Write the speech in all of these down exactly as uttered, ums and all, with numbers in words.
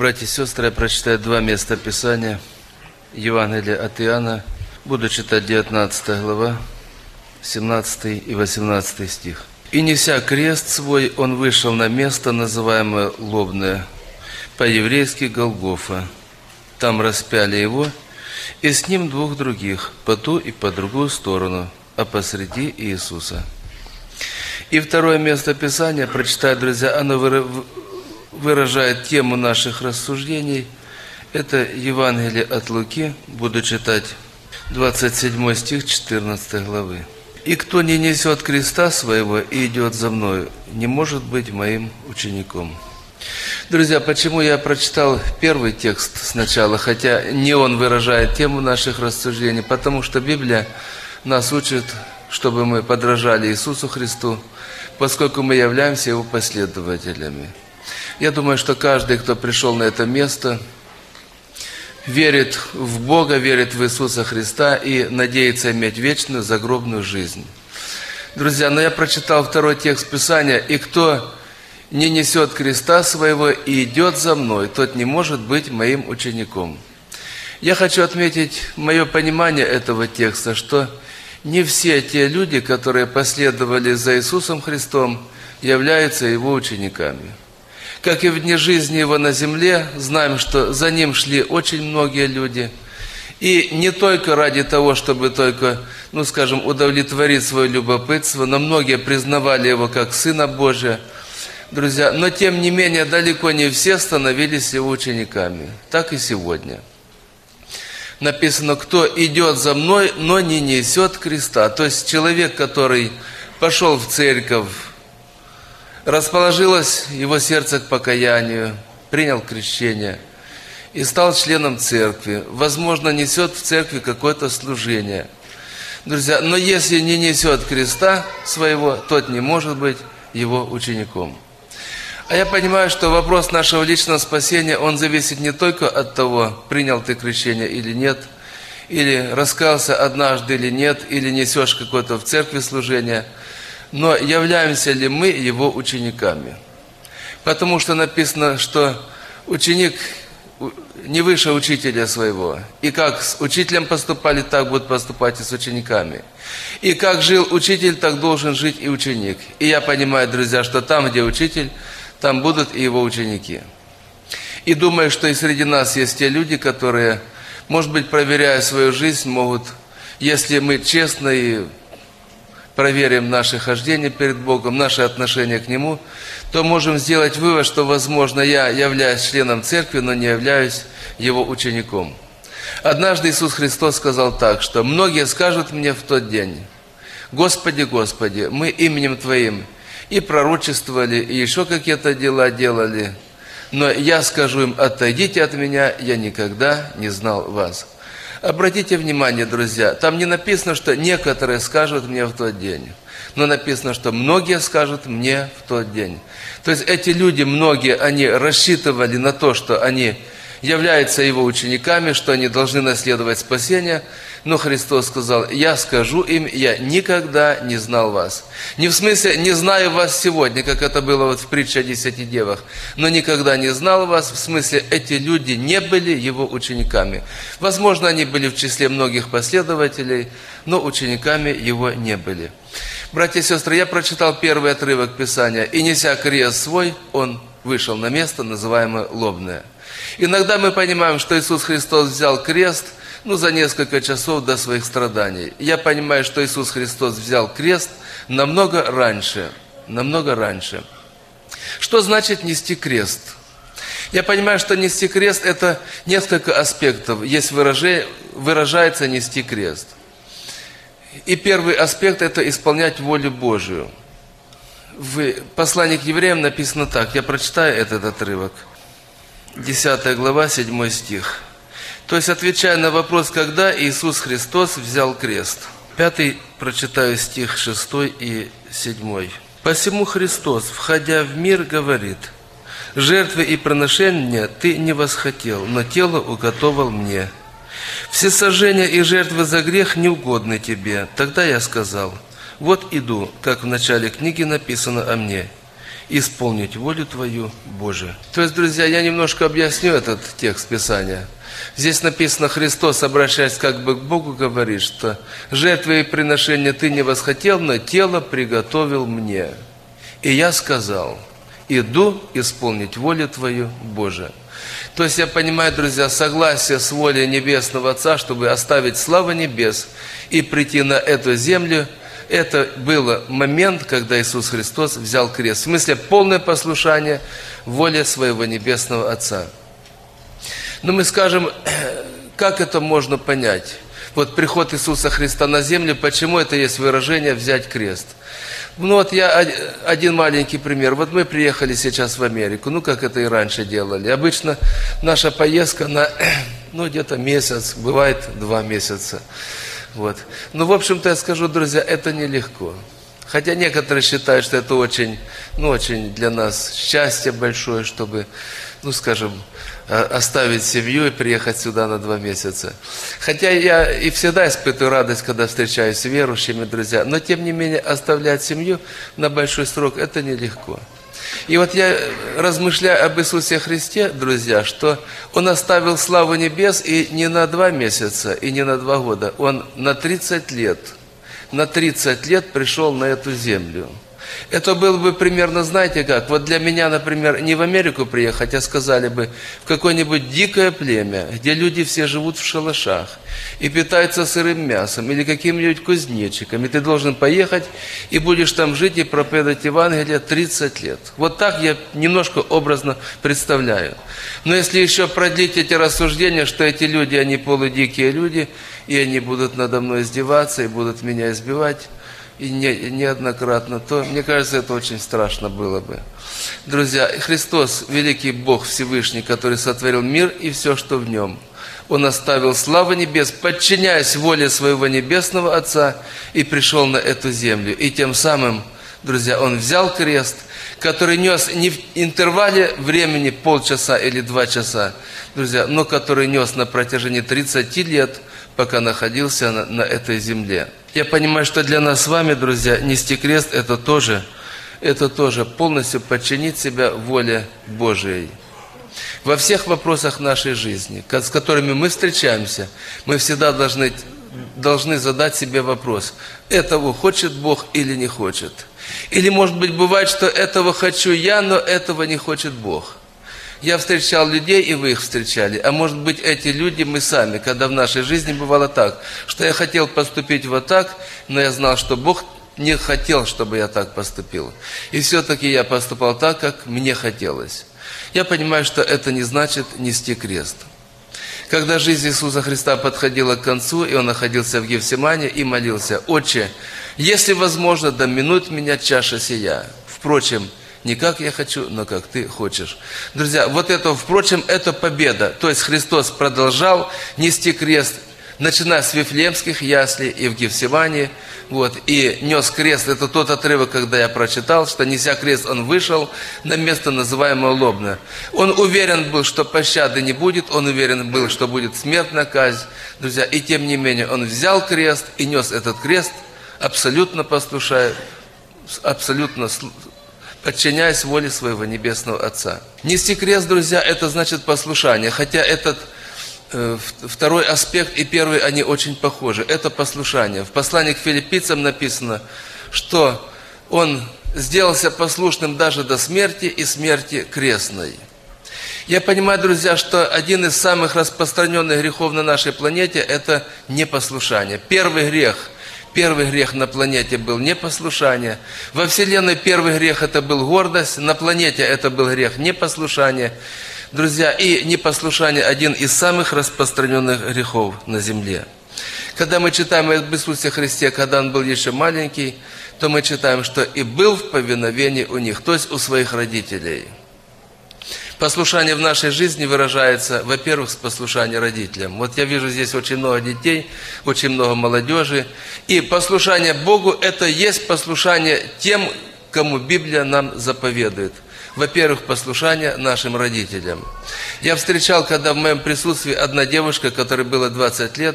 Братья и сестры, я прочитаю два места Писания. Евангелие от Иоанна. Буду читать девятнадцатая глава, семнадцатый и восемнадцатый стих. «И неся крест свой, он вышел на место, называемое Лобное, по-еврейски Голгофа. Там распяли его, и с ним двух других, по ту и по другую сторону, а посреди Иисуса». И второе место Писания, прочитаю, друзья, оно выражает тему наших рассуждений. Это Евангелие от Луки, буду читать двадцать седьмой стих четырнадцатой главы. «И кто не несет креста своего и идет за мною, не может быть моим учеником». Друзья, почему я прочитал первый текст сначала, хотя не он выражает тему наших рассуждений? Потому что Библия нас учит, чтобы мы подражали Иисусу Христу, поскольку мы являемся Его последователями. Я думаю, что каждый, кто пришел на это место, верит в Бога, верит в Иисуса Христа и надеется иметь вечную загробную жизнь. Друзья, но я прочитал второй текст Писания: «И кто не несет креста своего и идет за мной, тот не может быть моим учеником». Я хочу отметить мое понимание этого текста, что не все те люди, которые последовали за Иисусом Христом, являются Его учениками. Как и в дни жизни Его на земле, знаем, что за Ним шли очень многие люди. И не только ради того, чтобы только, ну скажем, удовлетворить свое любопытство, но многие признавали Его как Сына Божия. Друзья, но тем не менее, далеко не все становились Его учениками. Так и сегодня. Написано: «Кто идет за мной, но не несет креста». То есть человек, который пошел в церковь, расположилось его сердце к покаянию, принял крещение и стал членом церкви, возможно, несет в церкви какое-то служение. Друзья, но если не несет креста своего, тот не может быть его учеником. А я понимаю, что вопрос нашего личного спасения, он зависит не только от того, принял ты крещение или нет, или раскаялся однажды или нет, или несешь какое-то в церкви служение, но являемся ли мы Его учениками? Потому что написано, что ученик не выше учителя своего. И как с учителем поступали, так будут поступать и с учениками. И как жил учитель, так должен жить и ученик. И я понимаю, друзья, что там, где учитель, там будут и его ученики. И думаю, что и среди нас есть те люди, которые, может быть, проверяя свою жизнь, могут, если мы честно и проверим наше хождение перед Богом, наше отношение к Нему, то можем сделать вывод, что, возможно, я являюсь членом церкви, но не являюсь Его учеником. Однажды Иисус Христос сказал так, что многие скажут мне в тот день: «Господи, Господи, мы именем Твоим и пророчествовали, и еще какие-то дела делали, но я скажу им: отойдите от меня, я никогда не знал вас». Обратите внимание, друзья, там не написано, что некоторые скажут мне в тот день, но написано, что многие скажут мне в тот день. То есть эти люди, многие, они рассчитывали на то, что они являются Его учениками, что они должны наследовать спасение, но Христос сказал: «Я скажу им, я никогда не знал вас». Не в смысле «не знаю вас сегодня», как это было вот в притче о десяти девах, но «никогда не знал вас», в смысле эти люди не были Его учениками. Возможно, они были в числе многих последователей, но учениками Его не были. Братья и сестры, я прочитал первый отрывок Писания: «И неся крест свой, Он вышел на место, называемое Лобное». Иногда мы понимаем, что Иисус Христос взял крест, ну, за несколько часов до своих страданий. Я понимаю, что Иисус Христос взял крест намного раньше, намного раньше. Что значит нести крест? Я понимаю, что нести крест – это несколько аспектов. Есть выражение, выражается нести крест. И первый аспект – это исполнять волю Божию. В послании к евреям написано так, я прочитаю этот отрывок. десятая глава, седьмой стих. То есть, отвечая на вопрос, когда Иисус Христос взял крест. Пятый прочитаю стих шестой и седьмой. «Посему Христос, входя в мир, говорит: жертвы и приношения ты не восхотел, но тело уготовал мне. Всесожжения и жертвы за грех не угодны тебе. Тогда я сказал: вот иду, как в начале книги написано о мне. исполнить волю Твою, Боже. То есть, друзья, я немножко объясню этот текст Писания. Здесь написано, Христос, обращаясь как бы к Богу, говорит, что жертвы и приношения Ты не восхотел, но тело приготовил мне. И я сказал, иду исполнить волю Твою, Боже. То есть я понимаю, друзья, согласие с волей Небесного Отца, чтобы оставить славу небес и прийти на эту землю, это был момент, когда Иисус Христос взял крест. В смысле, полное послушание воле своего Небесного Отца. Но мы скажем, как это можно понять? Вот приход Иисуса Христа на землю, почему это есть выражение «взять крест»? Ну вот я один маленький пример. Вот мы приехали сейчас в Америку, ну как это и раньше делали. Обычно наша поездка на, ну где-то месяц, бывает два месяца. Вот. Ну, в общем-то, я скажу, друзья, это нелегко. Хотя некоторые считают, что это очень, ну, очень для нас счастье большое, чтобы, ну, скажем, оставить семью и приехать сюда на два месяца. Хотя я и всегда испытываю радость, когда встречаюсь с верующими, друзья. Но, тем не менее, оставлять семью на большой срок – это нелегко. И вот я размышляю об Иисусе Христе, друзья, что Он оставил славу небес и не на два месяца, и не на два года. Он на тридцать лет, на тридцать лет пришел на эту землю. Это было бы примерно, знаете как, вот для меня, например, не в Америку приехать, а сказали бы в какое-нибудь дикое племя, где люди все живут в шалашах и питаются сырым мясом или каким-нибудь кузнечиком, и ты должен поехать и будешь там жить и проповедовать Евангелие тридцать лет. Вот так я немножко образно представляю. Но если еще продлить эти рассуждения, что эти люди, они полудикие люди, и они будут надо мной издеваться, и будут меня избивать, и не, неоднократно, то, мне кажется, это очень страшно было бы. Друзья, Христос, великий Бог Всевышний, который сотворил мир и все, что в нем. Он оставил славу небес, подчиняясь воле своего Небесного Отца, и пришел на эту землю. И тем самым, друзья, Он взял крест, который нес не в интервале времени полчаса или два часа, друзья, но который нес на протяжении тридцати лет, пока находился на, на этой земле. Я понимаю, что для нас с вами, друзья, нести крест – это тоже, это тоже полностью подчинить себя воле Божией. Во всех вопросах нашей жизни, с которыми мы встречаемся, мы всегда должны, должны задать себе вопрос: этого хочет Бог или не хочет? Или, может быть, бывает, что этого хочу я, но этого не хочет Бог. Я встречал людей, и вы их встречали. А может быть, эти люди мы сами, когда в нашей жизни бывало так, что я хотел поступить вот так, но я знал, что Бог не хотел, чтобы я так поступил. И все-таки я поступал так, как мне хотелось. Я понимаю, что это не значит нести крест. Когда жизнь Иисуса Христа подходила к концу, и Он находился в Гефсимане и молился: «Отче, если возможно, да минует меня чаша сия. Впрочем, не как я хочу, но как Ты хочешь». Друзья, вот это, впрочем, это победа. То есть Христос продолжал нести крест, начиная с Вифлеемских яслей и в Гефсимании, вот, и нес крест. Это тот отрывок, когда я прочитал, что, неся крест, Он вышел на место, называемое Лобное. Он уверен был, что пощады не будет, он уверен был, что будет смертная казнь, друзья, и тем не менее Он взял крест и нес этот крест, абсолютно послушая, абсолютно подчиняясь воле своего Небесного Отца. Нести крест, друзья, это значит послушание. Хотя этот э, второй аспект и первый, они очень похожи. Это послушание. В послании к филиппийцам написано, что он сделался послушным даже до смерти и смерти крестной. Я понимаю, друзья, что один из самых распространенных грехов на нашей планете – это непослушание. Первый грех – Первый грех на планете был непослушание. Во Вселенной первый грех – это был гордость. На планете это был грех непослушания. Друзья, и непослушание – один из самых распространенных грехов на земле. Когда мы читаем об Иисусе Христе, когда Он был еще маленький, то мы читаем, что «и был в повиновении у них», то есть у своих родителей. Послушание в нашей жизни выражается, во-первых, с послушанием родителям. Вот я вижу здесь очень много детей, очень много молодежи. И послушание Богу – это есть послушание тем, кому Библия нам заповедует. Во-первых, послушание нашим родителям. Я встречал, когда в моем присутствии одна девушка, которой было двадцать лет,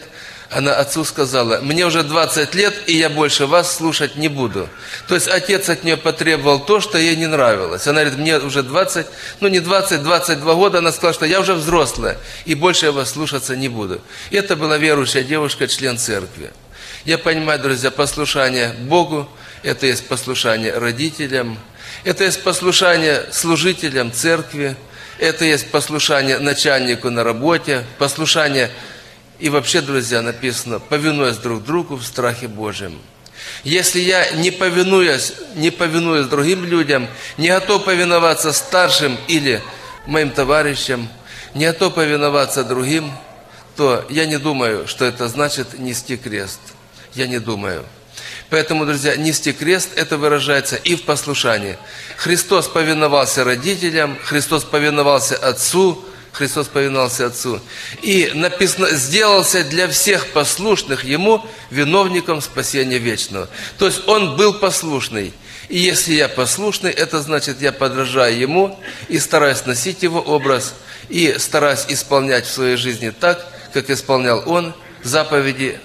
она отцу сказала: мне уже двадцать лет, и я больше вас слушать не буду. То есть отец от нее потребовал то, что ей не нравилось. Она говорит: мне уже двадцать, ну не двадцать, двадцать два года. Она сказала, что я уже взрослая, и больше я вас слушаться не буду. И это была верующая девушка, член церкви. Я понимаю, друзья, послушание Богу, это есть послушание родителям, это есть послушание служителям церкви, это есть послушание начальнику на работе, послушание. И вообще, друзья, написано: повинуясь друг другу в страхе Божьем. Если я не повинуюсь, не повинуюсь другим людям, не готов повиноваться старшим или моим товарищам, не готов повиноваться другим, то я не думаю, что это значит нести крест. Я не думаю. Поэтому, друзья, нести крест, это выражается и в послушании. Христос повиновался родителям, Христос повиновался Отцу, Христос повиновался Отцу. И написано: сделался для всех послушных Ему виновником спасения вечного. То есть Он был послушный. И если я послушный, это значит, я подражаю Ему и стараюсь носить Его образ, и стараюсь исполнять в своей жизни так, как исполнял Он заповеди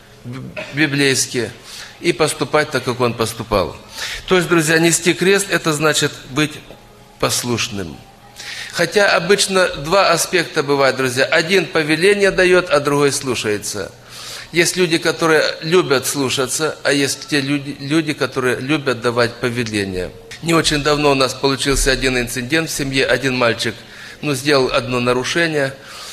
библейские, и поступать так, как Он поступал. То есть, друзья, нести крест – это значит быть послушным. Хотя обычно два аспекта бывают, друзья. Один повеление дает, а другой слушается. Есть люди, которые любят слушаться, а есть те люди, люди, которые любят давать повеления. Не очень давно у нас получился один инцидент в семье. Один мальчик ну, сделал одно нарушение,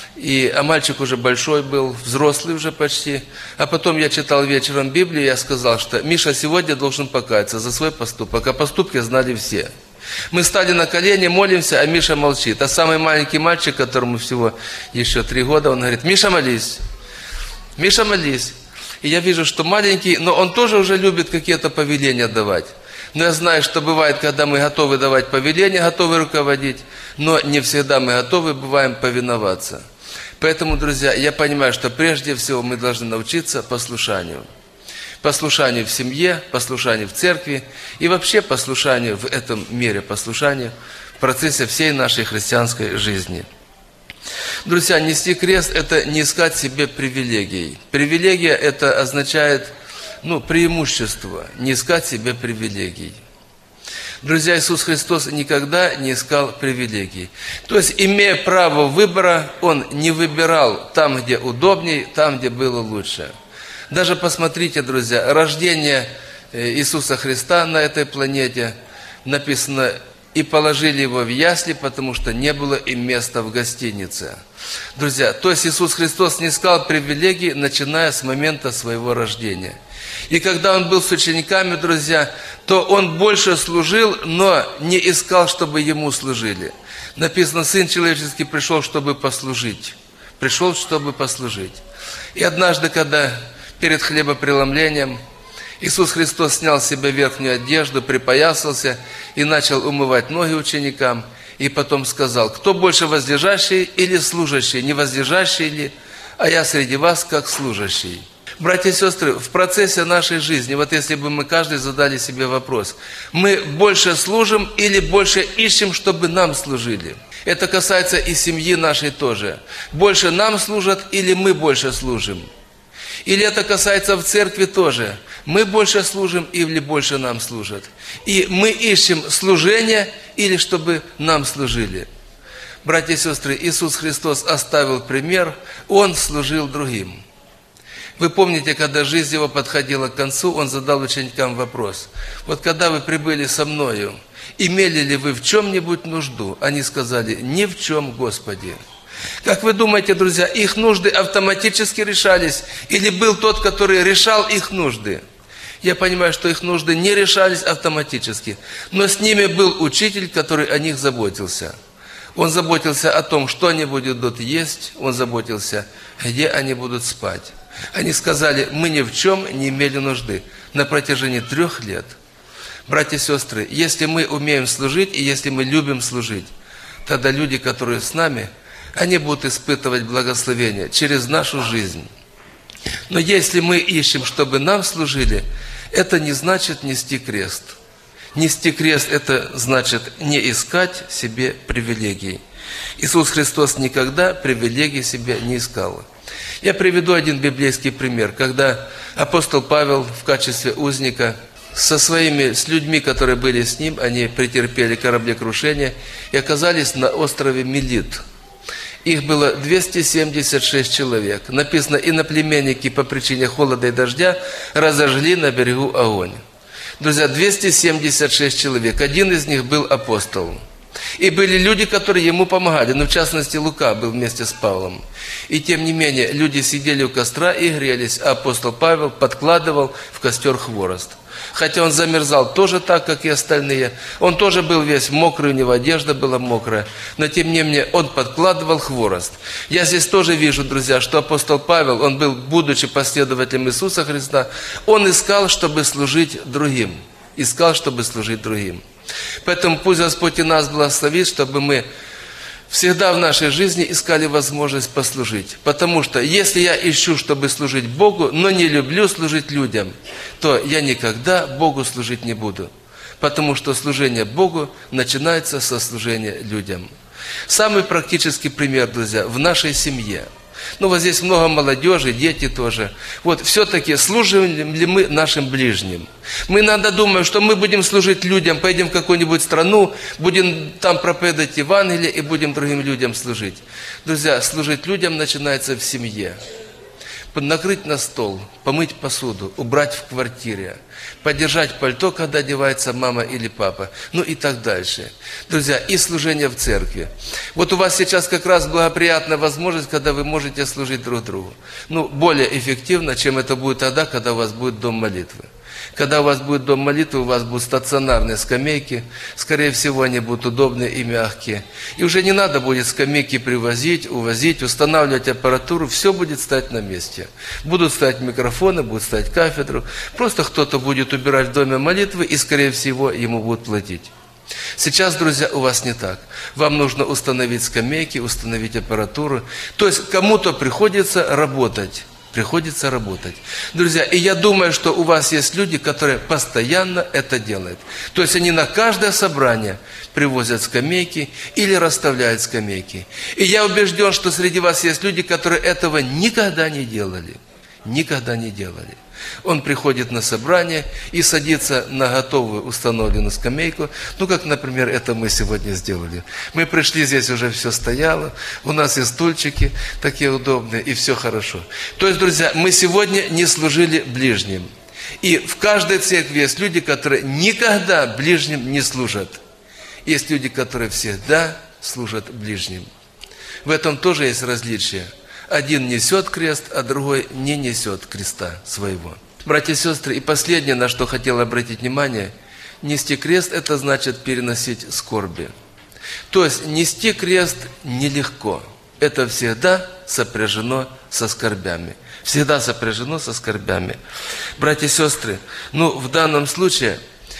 и, а мальчик уже большой был, взрослый уже почти. А потом я читал вечером Библию, и я сказал, что Миша сегодня должен покаяться за свой поступок, а поступки знали все. Мы стали на колени, молимся, а Миша молчит. А самый маленький мальчик, которому всего еще три года, он говорит: Миша, молись, Миша, молись. И я вижу, что маленький, но он тоже уже любит какие-то повеления давать. Но я знаю, что бывает, когда мы готовы давать повеления, готовы руководить, но не всегда мы готовы бываем повиноваться. Поэтому, друзья, я понимаю, что прежде всего мы должны научиться послушанию. Послушанию в семье, послушанию в церкви и вообще послушанию в этом мире, послушанию в процессе всей нашей христианской жизни. Друзья, нести крест – это не искать себе привилегий. Привилегия – это означает, ну, преимущество, не искать себе привилегий. Друзья, Иисус Христос никогда не искал привилегий. То есть, имея право выбора, Он не выбирал там, где удобней, там, где было лучше. Даже посмотрите, друзья, рождение Иисуса Христа на этой планете написано: и положили Его в ясли, потому что не было им места в гостинице. Друзья, то есть Иисус Христос не искал привилегий, начиная с момента своего рождения. И когда Он был с учениками, друзья, то Он больше служил, но не искал, чтобы Ему служили. Написано: Сын Человеческий пришел, чтобы послужить. Пришел, чтобы послужить. И однажды, когда перед хлебопреломлением Иисус Христос снял с себя верхнюю одежду, припоясался и начал умывать ноги ученикам. И потом сказал: кто больше, возлежащий или служащий? Не возлежащий ли? А я среди вас как служащий. Братья и сестры, в процессе нашей жизни, вот если бы мы каждый задали себе вопрос: мы больше служим или больше ищем, чтобы нам служили? Это касается и семьи нашей тоже. Больше нам служат или мы больше служим? Или это касается в церкви тоже. Мы больше служим или больше нам служат. И мы ищем служение или чтобы нам служили. Братья и сестры, Иисус Христос оставил пример, Он служил другим. Вы помните, когда жизнь Его подходила к концу, Он задал ученикам вопрос: вот когда вы прибыли со Мною, имели ли вы в чем-нибудь нужду? Они сказали: ни в чем, Господи. Как вы думаете, друзья, их нужды автоматически решались? Или был тот, который решал их нужды? Я понимаю, что их нужды не решались автоматически. Но с ними был учитель, который о них заботился. Он заботился о том, что они будут есть. Он заботился, где они будут спать. Они сказали: мы ни в чем не имели нужды на протяжении трех лет. Братья и сестры, если мы умеем служить и если мы любим служить, тогда люди, которые с нами, они будут испытывать благословение через нашу жизнь. Но если мы ищем, чтобы нам служили, это не значит нести крест. Нести крест – это значит не искать себе привилегий. Иисус Христос никогда привилегий себе не искал. Я приведу один библейский пример, когда апостол Павел в качестве узника со своими, с людьми, которые были с ним, они претерпели кораблекрушение и оказались на острове Мелит. Их было двести семьдесят шесть человек. Написано, иноплеменники по причине холода и дождя разожгли на берегу огонь. Друзья, двести семьдесят шесть человек. Один из них был апостол. И были люди, которые ему помогали. Ну, в частности, Лука был вместе с Павлом. И тем не менее, люди сидели у костра и грелись, а апостол Павел подкладывал в костер хворост. Хотя он замерзал тоже так, как и остальные. Он тоже был весь мокрый, у него одежда была мокрая. Но тем не менее, он подкладывал хворост. Я здесь тоже вижу, друзья, что апостол Павел, он был, будучи последователем Иисуса Христа, он искал, чтобы служить другим. Искал, чтобы служить другим. Поэтому пусть Господь и нас благословит, чтобы мы всегда в нашей жизни искали возможность послужить. Потому что если я ищу, чтобы служить Богу, но не люблю служить людям, то я никогда Богу служить не буду. Потому что служение Богу начинается со служения людям. Самый практический пример, друзья, в нашей семье. Ну, вот здесь много молодежи, дети тоже. Вот, все-таки служим ли мы нашим ближним? Мы иногда думаем, что мы будем служить людям, поедем в какую-нибудь страну, будем там проповедовать Евангелие и будем другим людям служить. Друзья, служить людям начинается в семье. Накрыть на стол, помыть посуду, убрать в квартире, подержать пальто, когда одевается мама или папа, ну и так дальше. Друзья, и служение в церкви. Вот у вас сейчас как раз благоприятная возможность, когда вы можете служить друг другу. Ну, более эффективно, чем это будет тогда, когда у вас будет дом молитвы. Когда у вас будет дом молитвы, у вас будут стационарные скамейки, скорее всего, они будут удобные и мягкие. И уже не надо будет скамейки привозить, увозить, устанавливать аппаратуру, все будет стоять на месте. Будут стоять микрофоны, будут стоять кафедру, просто кто-то будет убирать в доме молитвы, и, скорее всего, ему будут платить. Сейчас, друзья, у вас не так. Вам нужно установить скамейки, установить аппаратуру. То есть, кому-то приходится работать. Приходится работать. Друзья, и я думаю, что у вас есть люди, которые постоянно это делают. То есть, они на каждое собрание привозят скамейки или расставляют скамейки. И я убежден, что среди вас есть люди, которые этого никогда не делали. Никогда не делали. Он приходит на собрание и садится на готовую установленную скамейку. Ну, как, например, это мы сегодня сделали. Мы пришли, здесь уже все стояло, у нас и стульчики такие удобные, и все хорошо. То есть, друзья, мы сегодня не служили ближним. И в каждой церкви есть люди, которые никогда ближним не служат. Есть люди, которые всегда служат ближним. В этом тоже есть различие. Один несет крест, а другой не несет креста своего. Братья и сестры, и последнее, на что хотел обратить внимание, нести крест – это значит переносить скорби. То есть, нести крест нелегко. Это всегда сопряжено со скорбями. Всегда сопряжено со скорбями. Братья и сестры, ну, в данном случае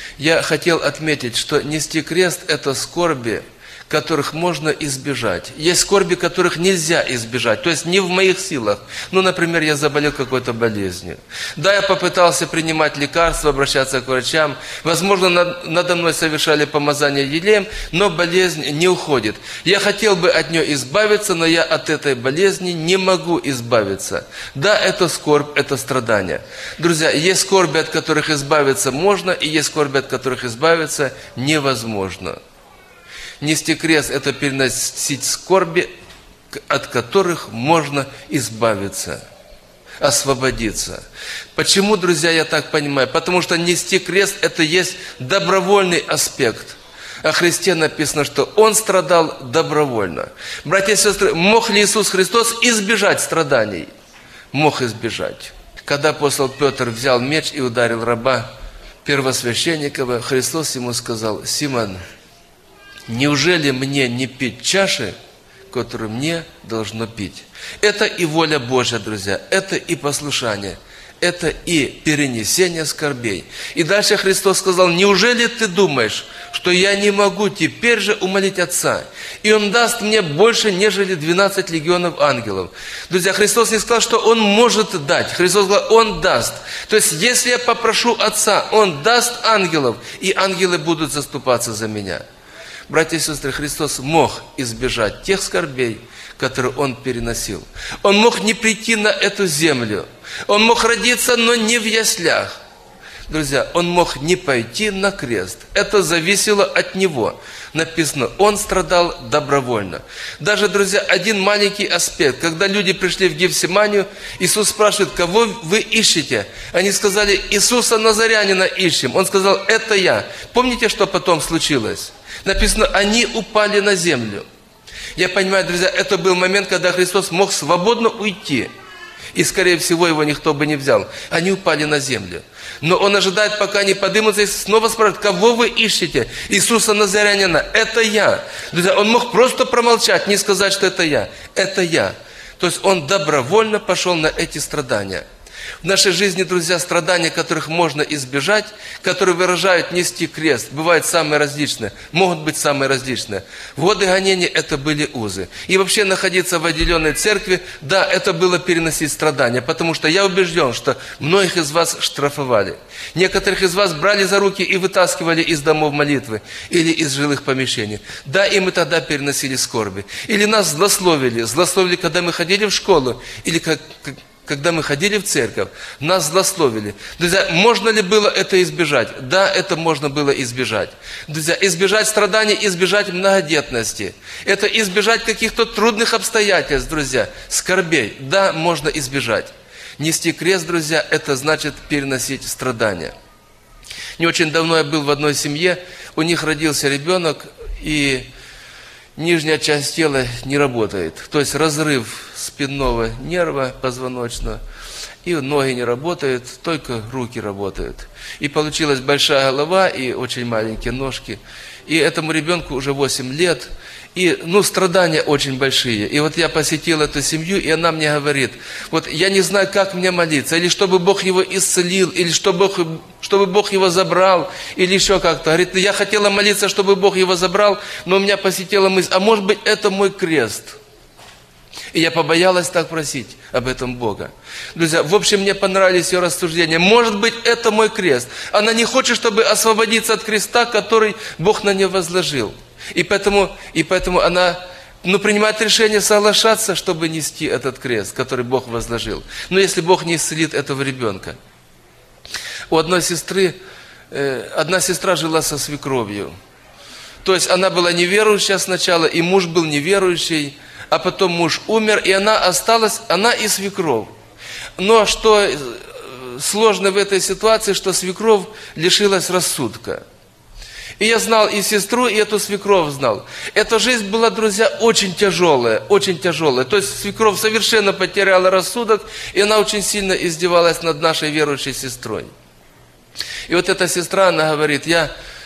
я хотел отметить, что нести крест – это скорби, которых можно избежать. Есть скорби, которых нельзя избежать, то есть не в моих силах. Ну, например, я заболел какой-то болезнью. Да, я попытался принимать лекарства, обращаться к врачам. Возможно, над, надо мной совершали помазание елеем, но болезнь не уходит. Я хотел бы от нее избавиться, но я от этой болезни не могу избавиться. Да, это скорбь, это страдание. Друзья, есть скорби, от которых избавиться можно, и есть скорби, от которых избавиться невозможно. Нести крест – это переносить скорби, от которых можно избавиться, освободиться. Почему, друзья, я так понимаю? Потому что нести крест – это есть добровольный аспект. О Христе написано, что Он страдал добровольно. Братья и сестры, мог ли Иисус Христос избежать страданий? Мог избежать. Когда апостол Петр взял меч и ударил раба первосвященникова, Христос ему сказал: «Симон, неужели мне не пить чаши, которую мне должно пить?» Это и воля Божья, друзья, это и послушание, это и перенесение скорбей. И дальше Христос сказал: «Неужели ты думаешь, что я не могу теперь же умолить Отца, и Он даст мне больше, нежели двенадцать легионов ангелов?» Друзья, Христос не сказал, что Он может дать. Христос сказал: Он даст. То есть, если я попрошу Отца, Он даст ангелов, и ангелы будут заступаться за меня. Братья и сестры, Христос мог избежать тех скорбей, которую Он переносил. Он мог не прийти на эту землю. Он мог родиться, но не в яслях. Друзья, Он мог не пойти на крест. Это зависело от Него. Написано, Он страдал добровольно. Даже, друзья, один маленький аспект. Когда люди пришли в Гефсиманию, Иисус спрашивает, кого вы ищете? Они сказали, Иисуса Назарянина ищем. Он сказал, это я. Помните, что потом случилось? Написано, они упали на землю. Я понимаю, друзья, это был момент, когда Христос мог свободно уйти. И, скорее всего, его никто бы не взял. Они упали на землю. Но Он ожидает, пока они поднимутся, и снова спрашивает, кого вы ищете? Иисуса Назарянина. Это я. Друзья, Он мог просто промолчать, не сказать, что это я. Это я. То есть Он добровольно пошел на эти страдания. В нашей жизни, друзья, страдания, которых можно избежать, которые выражают нести крест, бывают самые различные, могут быть самые различные. В годы гонения это были узы. И вообще находиться в отделенной церкви, да, это было переносить страдания, потому что я убежден, что многих из вас штрафовали. Некоторых из вас брали за руки и вытаскивали из домов молитвы или из жилых помещений. Да, и мы тогда переносили скорби. Или нас злословили, злословили, когда мы ходили в школу, или как... Когда мы ходили в церковь, нас злословили. Друзья, можно ли было это избежать? Да, это можно было избежать. Друзья, избежать страданий, избежать многодетности. Это избежать каких-то трудных обстоятельств, друзья, скорбей. Да, можно избежать. Нести крест, друзья, это значит переносить страдания. Не очень давно я был в одной семье, у них родился ребенок, и нижняя часть тела не работает. То есть разрыв спинного нерва позвоночного, и ноги не работают, только руки работают. И получилась большая голова и очень маленькие ножки. И этому ребенку уже восемь лет, и, ну, страдания очень большие. И вот я посетил эту семью, и она мне говорит, вот я не знаю, как мне молиться, или чтобы Бог его исцелил, или чтобы Бог, чтобы Бог его забрал, или еще как-то. Говорит, я хотела молиться, чтобы Бог его забрал, но у меня посетила мысль, а может быть, это мой крест. И я побоялась так просить об этом Бога. Друзья, в общем, мне понравились ее рассуждения. Может быть, это мой крест. Она не хочет, чтобы освободиться от креста, который Бог на нее возложил. И поэтому, и поэтому она, ну, принимает решение соглашаться, чтобы нести этот крест, который Бог возложил. Но если Бог не исцелит этого ребенка. У одной сестры, э, одна сестра жила со свекровью. То есть она была неверующая сначала, и муж был неверующий, а потом муж умер, и она осталась, она и свекровь. Но что сложно в этой ситуации, что свекровь лишилась рассудка. И я знал и сестру, и эту свекровь знал. Эта жизнь была, друзья, очень тяжелая, очень тяжелая. То есть свекровь совершенно потеряла рассудок, и она очень сильно издевалась над нашей верующей сестрой. И вот эта сестра, она говорит, я...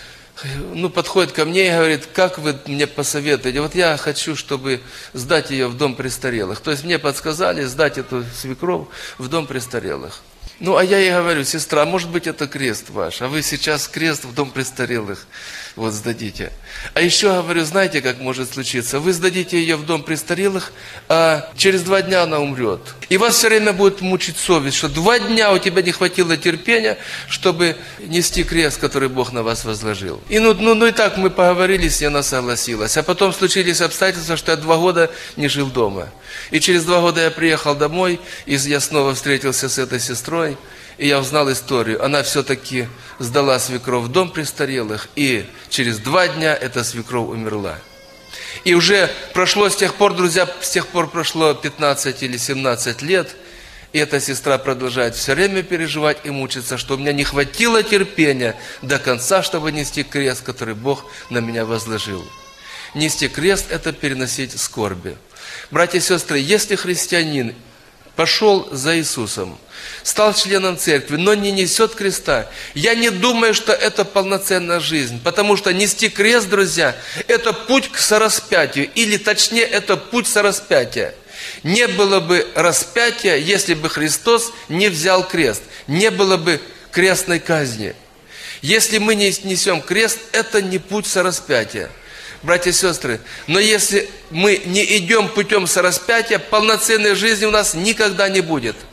Ну, подходит ко мне и говорит, как вы мне посоветуете? Вот я хочу, чтобы сдать ее в дом престарелых. То есть мне подсказали сдать эту свекровь в дом престарелых. Ну, а я ей говорю, сестра, может быть, это крест ваш, а вы сейчас крест в дом престарелых вот сдадите. А еще говорю, знаете, как может случиться? Вы сдадите ее в дом престарелых, а через два дня она умрет. И вас все время будет мучить совесть, что два дня у тебя не хватило терпения, чтобы нести крест, который Бог на вас возложил. И ну, ну, ну и так мы поговорились, и она согласилась. А потом случились обстоятельства, что я два года не жил дома. И через два года я приехал домой, и я снова встретился с этой сестрой, и я узнал историю. Она все-таки сдала свекровь в дом престарелых, и через два дня эта свекровь умерла. И уже прошло с тех пор, друзья, с тех пор прошло пятнадцать или семнадцать лет, и эта сестра продолжает все время переживать и мучиться, что у меня не хватило терпения до конца, чтобы нести крест, который Бог на меня возложил. Нести крест – это переносить скорби. Братья и сестры, если христианин пошел за Иисусом, стал членом церкви, но не несет креста, я не думаю, что это полноценная жизнь, потому что нести крест, друзья, это путь к сораспятию, или точнее, это путь сораспятия. Не было бы распятия, если бы Христос не взял крест, не было бы крестной казни. Если мы не несем крест, это не путь сораспятия. Братья и сестры, но если мы не идем путем сораспятия, полноценной жизни у нас никогда не будет.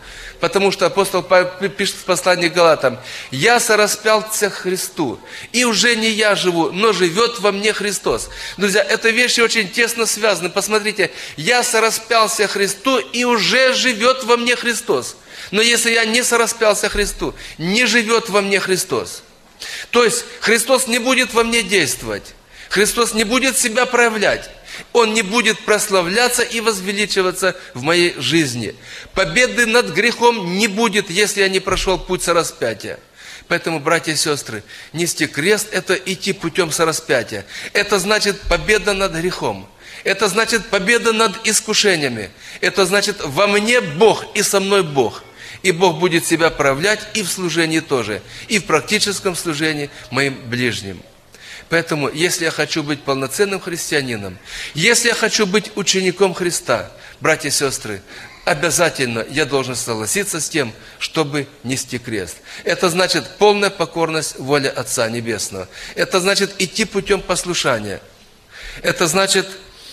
Потому что апостол Павел пишет в послании к Галатам: «Я сораспялся Христу, и уже не я живу, но живет во мне Христос». Друзья, это вещи очень тесно связаны. Посмотрите, я сораспялся Христу, и уже живет во мне Христос. Но если я не сораспялся Христу, не живет во мне Христос. То есть Христос не будет во мне действовать. Христос не будет себя проявлять. Он не будет прославляться и возвеличиваться в моей жизни. Победы над грехом не будет, если я не прошел путь сораспятия. Поэтому, братья и сестры, нести крест – это идти путем сораспятия. Это значит победа над грехом. Это значит победа над искушениями. Это значит во мне Бог и со мной Бог. И Бог будет себя проявлять и в служении тоже, и в практическом служении моим ближним. Поэтому, если я хочу быть полноценным христианином, если я хочу быть учеником Христа, братья и сестры, обязательно я должен согласиться с тем, чтобы нести крест. Это значит полная покорность воле Отца Небесного. Это значит идти путем послушания. Это значит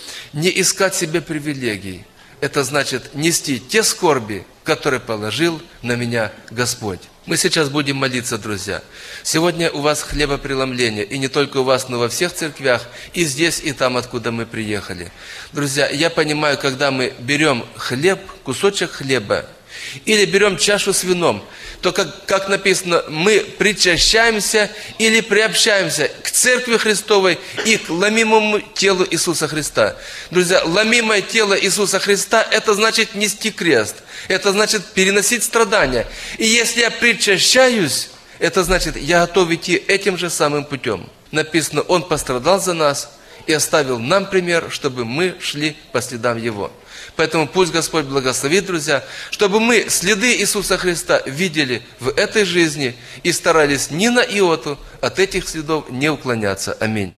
не искать себе привилегий. Это значит нести те скорби, которые положил на меня Господь. Мы сейчас будем молиться, друзья. Сегодня у вас хлебопреломление, и не только у вас, но во всех церквях, и здесь, и там, откуда мы приехали. Друзья, я понимаю, когда мы берем хлеб, кусочек хлеба, или берем чашу с вином, то, как, как написано, мы причащаемся или приобщаемся к Церкви Христовой и к ломимому телу Иисуса Христа. Друзья, ломимое тело Иисуса Христа – это значит нести крест, это значит переносить страдания. И если я причащаюсь, это значит, я готов идти этим же самым путем. Написано, Он пострадал за нас и оставил нам пример, чтобы мы шли по следам Его. Поэтому пусть Господь благословит, друзья, чтобы мы следы Иисуса Христа видели в этой жизни и старались ни на иоту от этих следов не уклоняться. Аминь.